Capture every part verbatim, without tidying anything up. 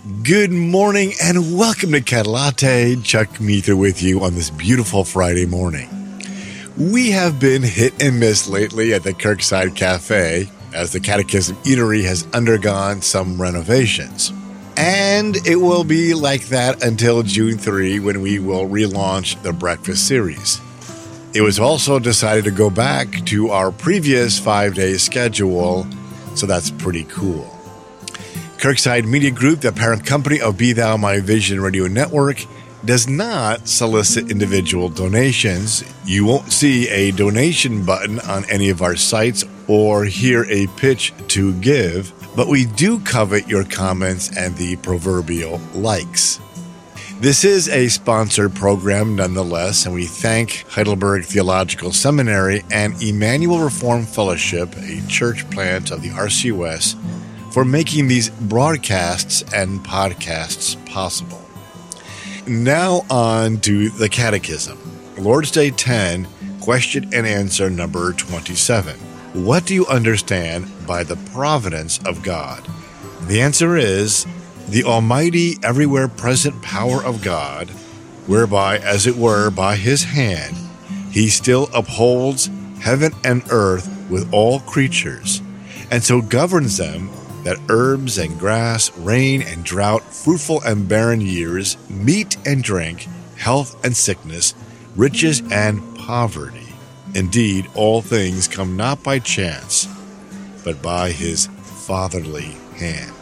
Good morning and welcome to Cat Latte. Chuck Meether with you on this beautiful Friday morning. We have been hit and miss lately at the Kirkside Cafe as the Catechism Eatery has undergone some renovations. And it will be like that until June third when we will relaunch the breakfast series. It was also decided to go back to our previous five-day schedule, so that's pretty cool. Kirkside Media Group, the parent company of Be Thou My Vision Radio Network, does not solicit individual donations. You won't see a donation button on any of our sites or hear a pitch to give, but we do covet your comments and the proverbial likes. This is a sponsored program nonetheless, and we thank Heidelberg Theological Seminary and Emmanuel Reformed Fellowship, a church plant of the R C U S, for making these broadcasts and podcasts possible. Now on to the Catechism. Lord's Day ten, question and answer number twenty-seven. What do you understand by the providence of God? The answer is the almighty, everywhere present power of God, whereby, as it were, by his hand, he still upholds heaven and earth with all creatures, and so governs them that herbs and grass, rain and drought, fruitful and barren years, meat and drink, health and sickness, riches and poverty. Indeed, all things come not by chance, but by his fatherly hand.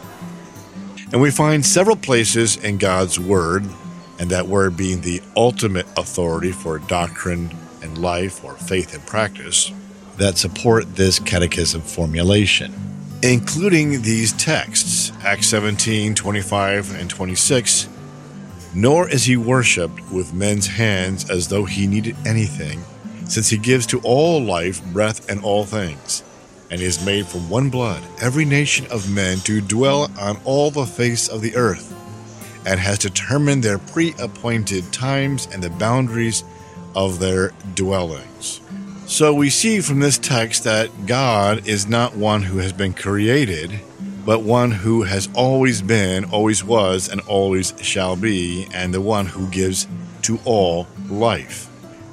And we find several places in God's Word, and that Word being the ultimate authority for doctrine and life or faith and practice, that support this catechism formulation, including these texts, Acts seventeen, twenty-five and twenty-six, nor is he worshipped with men's hands as though he needed anything, since he gives to all life, breath, and all things, and is made from one blood every nation of men to dwell on all the face of the earth, and has determined their pre-appointed times and the boundaries of their dwellings. So we see from this text that God is not one who has been created, but one who has always been, always was, and always shall be, and the one who gives to all life.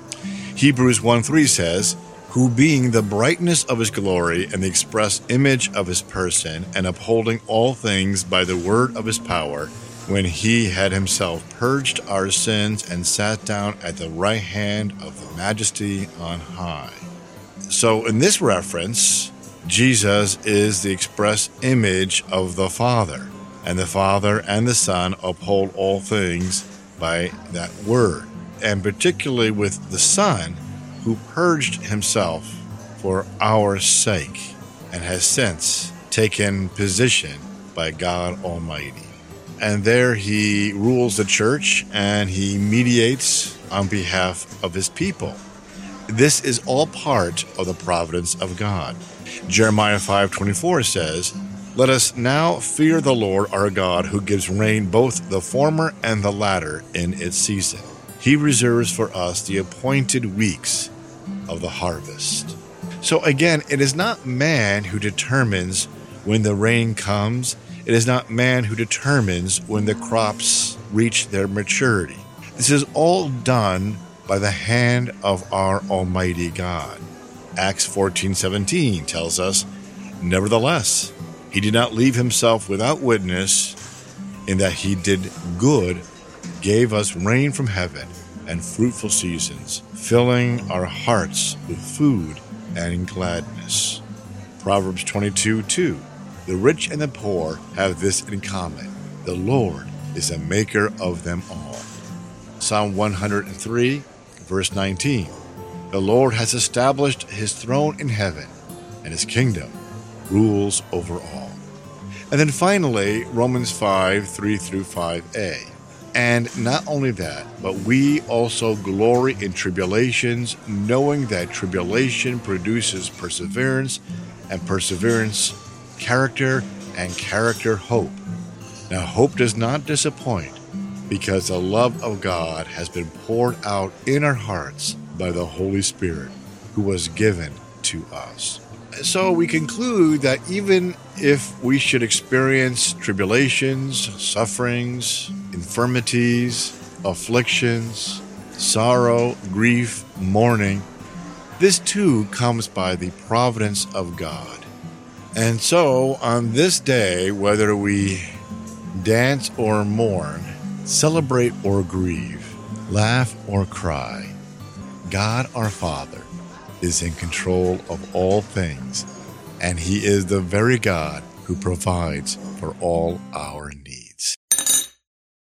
Hebrews one three says, who being the brightness of his glory and the express image of his person, and upholding all things by the word of his power, when he had himself purged our sins and sat down at the right hand of the majesty on high. So in this reference, Jesus is the express image of the Father, and the Father and the Son uphold all things by that word, and particularly with the Son, who purged himself for our sake and has since taken position by God Almighty. And there he rules the church and he mediates on behalf of his people. This is all part of the providence of God. Jeremiah five twenty-four says, let us now fear the Lord our God, who gives rain both the former and the latter in its season. He reserves for us the appointed weeks of the harvest. So again, it is not man who determines when the rain comes. It is not man who determines when the crops reach their maturity. This is all done by the hand of our Almighty God. Acts fourteen seventeen tells us, nevertheless, he did not leave himself without witness, in that he did good, gave us rain from heaven and fruitful seasons, filling our hearts with food and in gladness. Proverbs twenty-two two. The rich and the poor have this in common. The Lord is the maker of them all. Psalm one hundred three, verse nineteen. The Lord has established his throne in heaven, and his kingdom rules over all. And then finally, Romans five, three through five a. And not only that, but we also glory in tribulations, knowing that tribulation produces perseverance, and perseverance, character, and character, hope. Now, hope does not disappoint, because the love of God has been poured out in our hearts by the Holy Spirit, who was given to us. So we conclude that even if we should experience tribulations, sufferings, infirmities, afflictions, sorrow, grief, mourning, this too comes by the providence of God. And so on this day, whether we dance or mourn, celebrate or grieve, laugh or cry, God our Father is in control of all things, and He is the very God who provides for all our needs.